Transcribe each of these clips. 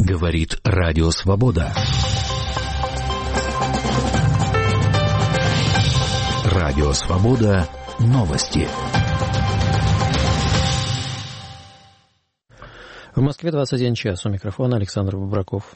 Говорит Радио Свобода. Радио Свобода. Новости. В Москве 21 час. У микрофона Александр Бобраков.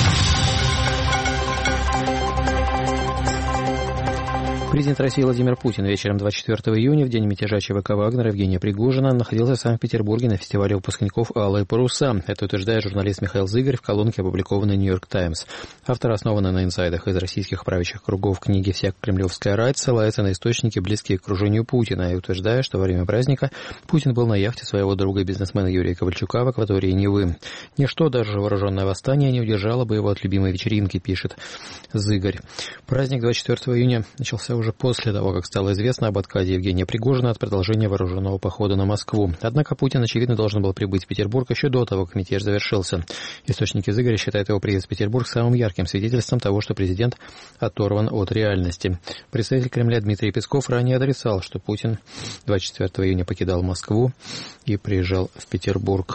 Президент России Владимир Путин вечером 24 июня, в день мятежа ЧВК «Вагнера» Евгения Пригожина, находился в Санкт-Петербурге на фестивале выпускников «Алые паруса». Это утверждает журналист Михаил Зыгорь в колонке, опубликованной «Нью-Йорк Таймс». Автор, основанный на инсайдах из российских правящих кругов книги «Вся кремлевская рать», ссылается на источники, близкие к окружению Путина, и утверждает, что во время праздника Путин был на яхте своего друга и бизнесмена Юрия Ковальчука в акватории Невы. Ничто, даже вооруженное восстание, не удержало бы его от любимой вечеринки, пишет Зыгорь. Праздник 24 июня начался уже после того, как стало известно об отказе Евгения Пригожина от продолжения вооруженного похода на Москву. Однако Путин, очевидно, должен был прибыть в Петербург еще до того, как мятеж завершился. Источники Зыгоря считают его приезд в Петербург самым ярким свидетельством того, что президент оторван от реальности. Представитель Кремля Дмитрий Песков ранее отрицал, что Путин 24 июня покидал Москву и приезжал в Петербург.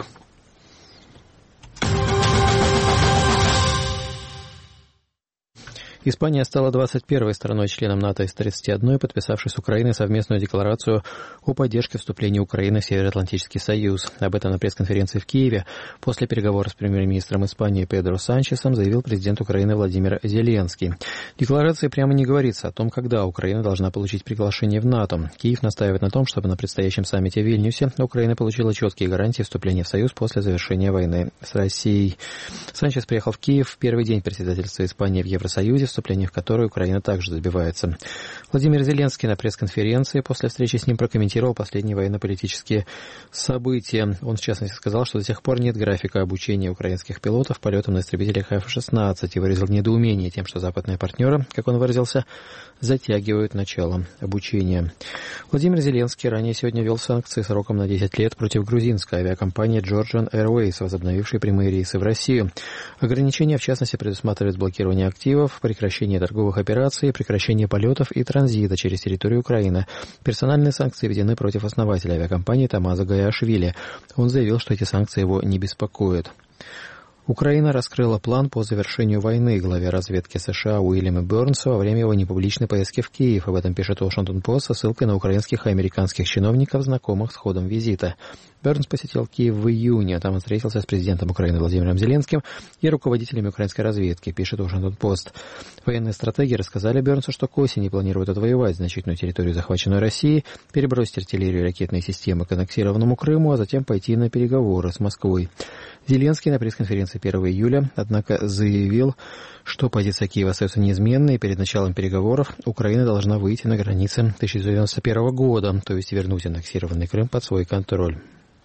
Испания стала 21-й страной-членом НАТО из 31, подписавшей с Украиной совместную декларацию о поддержке вступления Украины в Североатлантический союз. Об этом на пресс-конференции в Киеве после переговоров с премьер-министром Испании Педро Санчесом заявил президент Украины Владимир Зеленский. В декларации прямо не говорится о том, когда Украина должна получить приглашение в НАТО. Киев настаивает на том, чтобы на предстоящем саммите в Вильнюсе Украина получила четкие гарантии вступления в союз после завершения войны с Россией. Санчес приехал в Киев в первый день председательства Испании в Евросоюзе, вступление в которое Украина также добивается. Владимир Зеленский на пресс-конференции после встречи с ним прокомментировал последние военно-политические события. Он, в частности, сказал, что до сих пор нет графика обучения украинских пилотов полетам на истребителях F-16 и выразил недоумение тем, что западные партнеры, как он выразился, затягивают начало обучения. Владимир Зеленский ранее сегодня ввел санкции сроком на 10 лет против грузинской авиакомпании Georgian Airways, возобновившей прямые рейсы в Россию. Ограничения, в частности, предусматривают блокирование активов, прекращение торговых операций, прекращение полетов и транзита через территорию Украины. Персональные санкции введены против основателя авиакомпании Тамаза Гаиашвили. Он заявил, что эти санкции его не беспокоят. Украина раскрыла план по завершению войны главе разведки США Уильяму Бернсу во время его непубличной поездки в Киев. Об этом пишет Washington-Post со ссылкой на украинских и американских чиновников, знакомых с ходом визита. Бернс посетил Киев в июне. Там он встретился с президентом Украины Владимиром Зеленским и руководителями украинской разведки, пишет Washington-Post. Военные стратеги рассказали Бернсу, что к осени планируют отвоевать значительную территорию, захваченную Россией, перебросить артиллерию и ракетные системы к аннексированному Крыму, а затем пойти на переговоры с Москвой. Зеленский на пресс-конференции 1 июля, однако, заявил, что позиция Киева остается неизменной, и перед началом переговоров Украина должна выйти на границы 1991 года, то есть вернуть аннексированный Крым под свой контроль.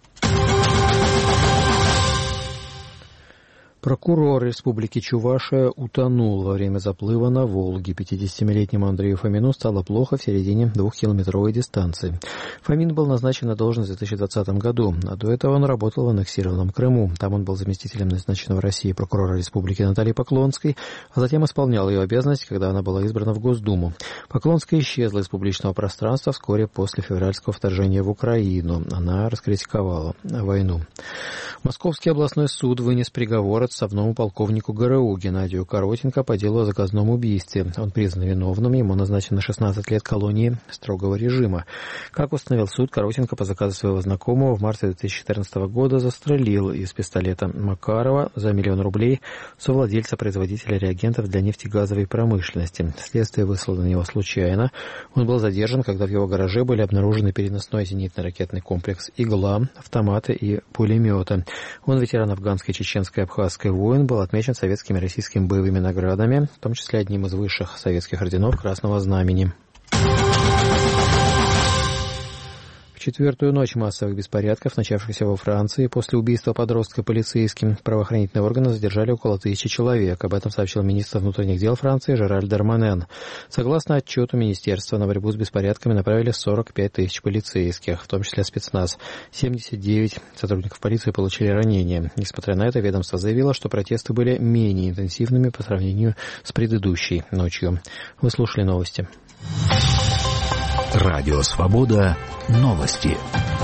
Прокурор Республики Чувашия утонул во время заплыва на Волге. 50-летнему Андрею Фомину стало плохо в середине 2-километровой дистанции. Фомин был назначен на должность в 2020 году, а до этого он работал в аннексированном Крыму. Там он был заместителем назначенного в России прокурора Республики Натальи Поклонской, а затем исполнял ее обязанности, когда она была избрана в Госдуму. Поклонская исчезла из публичного пространства вскоре после февральского вторжения в Украину. Она раскритиковала войну. Московский областной суд вынес приговор отставному полковнику ГРУ Геннадию Коротенко по делу о заказном убийстве. Он признан виновным, ему назначено 16 лет колонии строгого режима. Как установил суд, Коротенко по заказу своего знакомого в марте 2014 года застрелил из пистолета Макарова за $1 миллион рублей совладельца-производителя реагентов для нефтегазовой промышленности. Следствие выслало на него случайно. Он был задержан, когда в его гараже были обнаружены переносной зенитно-ракетный комплекс «Игла», автоматы и пулеметы. Он ветеран афганской, чеченской, абхазской войн, был отмечен советскими и российскими боевыми наградами, в том числе одним из высших советских орденов Красного Знамени. В четвертую ночь массовых беспорядков, начавшихся во Франции после убийства подростка полицейским, правоохранительные органы задержали около 1000 человек. Об этом сообщил министр внутренних дел Франции Жераль Дарманен. Согласно отчету министерства, на борьбу с беспорядками направили 45 тысяч полицейских, в том числе спецназ. 79 сотрудников полиции получили ранения. Несмотря на это, ведомство заявило, что протесты были менее интенсивными по сравнению с предыдущей ночью. Вы слушали новости. Радио Свобода. Новости.